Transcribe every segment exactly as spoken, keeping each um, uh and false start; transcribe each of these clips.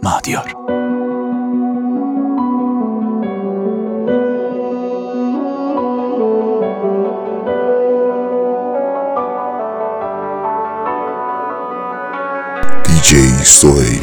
مهدیار. دیجی سهیل.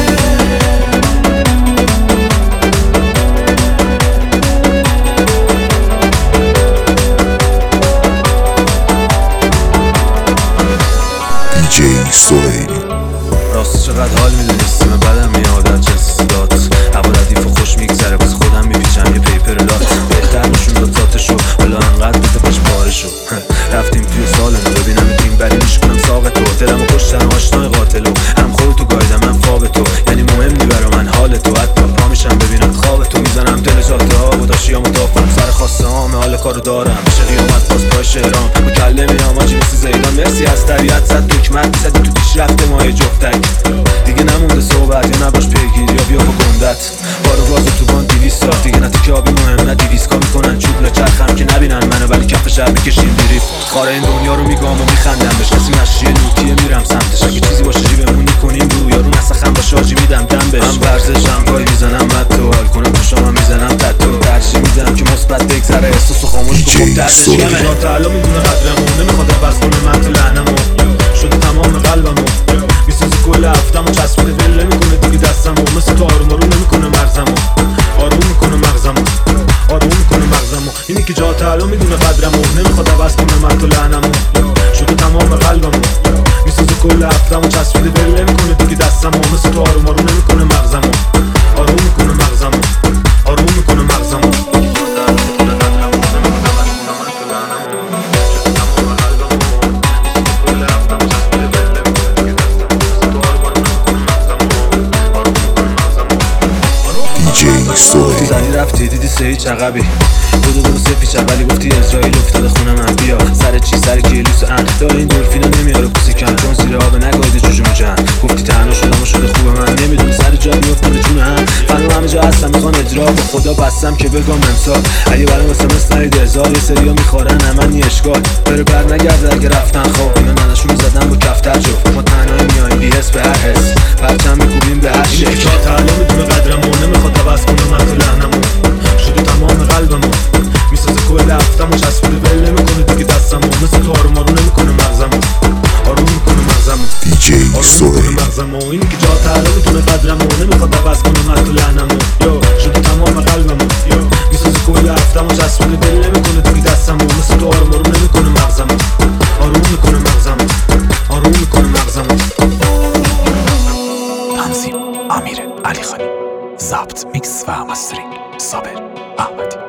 دیجی سهیل. راست چقدر حال میده نیستیم بدم میاد از جسدات هوا ردیف و خوش میگذره بس خودم میپیچم یه پیپر لات بهتر نشون داد ذاتشو حالا انقدر بده باش بارشو رفتیم توی سالن ببینم تیم بریش کنم ساق تو دلمو کشتن آشنای قاتلو هم خودتو گایدم من خواب تو یعنی مهم نی برا من حال تو حتی پا میشم ببینم خواب تو میزنم دل جاده ها و داشتیام دافم سر خواسته هام حال کارو دارم میشه قیامت باز پای شهرام رو کله میام آجی مثل زیدان مرسی از طبیعت صد دکمت میزدی تو پیش رفته ماه جفتک دیگه نمونده صحبت یا نباش پیگیر یا بیا با گندت بارو بازو تو بان دیویست سال دیگه نه تیکه آبی مهم نه دیویست کا میکنن چوب لچرخم که نبینن منو ولی کف شهر بکشیم دیریف خاره این دنیا رو میگام و میخندم بهش کسی مشیه نوتیه میرم سمتش اگه چیزی باشه جیبمون میکنیم رو یارو نسخم با شارژی میدم دم بهش من ورزشم پای میزنم مد تو حال کنم تو شما میزنم تتو ترجیح میدم که مثبت بگذره احساس و خاموش بکن دردش یمه تا تعالی میدونه قدرمو نمیخواد عوض کنه من تو لعنمو شده تمام قلبمو میسوزه کل هفتمو چسبیده ول نمیکنه دیگه دستمو مثل تو آروم آروم نمیکنه مرزمو آروم میکنه مغزمو آروم میکنه مغزمو اینی که جا تعالی میدونه قدرمو نمیخواد عوض کنه من تو لعنمو شده تمام قلبمو میسوزه کل هفتمو چسبیده ول نمیکنه دیگه دستمو مثل تو آروم آروم نمیکنه مغزمو آروم میکنه مغزمو آروم میکنه مغزمو زنی رفتی دیدی سه هیچ عقبی بودو برو سه پیچ ولی گفتی اسرائیل افتاده خونه من بیا سر چی سر کیلوس ان داره این دلفینا نمیاره پوسی کن چون زیر آب نگایده جوجو میجن گفتی تنها شدم و شده خوبه من نمیدونی سر جا میافتاده جون هم فنو همه جا هستم میخوان اجرا به خدا بستم که بگم امسال اگه برام واسه مثل نرید هزار یه سریا میخورن همه نی اشکال بره بر نگرده اگه رفتن خواب اینا ننشون میزدن با کفتر جفت ما تنهایی میایم بی حس به هر حس پرچم میکوبیم به هر شکل جا تعالی میدونه قدرمو نمیخواد عوض کنه من تو لعنمو شده تمام قلبمو میسازه کل هفتمو چسبیده ول نمیکنه دیگه دستمو مثل تو آروم آروم نمیکنه مغزمو آروم میکنه مغزمو دیجی سهیل. مغزمو اینی که جا تعالی میدونه قدرمو نمیخواد عوض کنه من تو لعنمو یا شده تمام قلبمو یا میسازه کل هفتمو چسبیده ول نمیکنه دیگه دستمو مثل تو آروم آروم نمیکنه مغزمو آروم میکنه مغزمو آروم میکنه مغزمو تنظیم امیر علی خانی، ضبط میکس و مسترینگ صابر احمدی.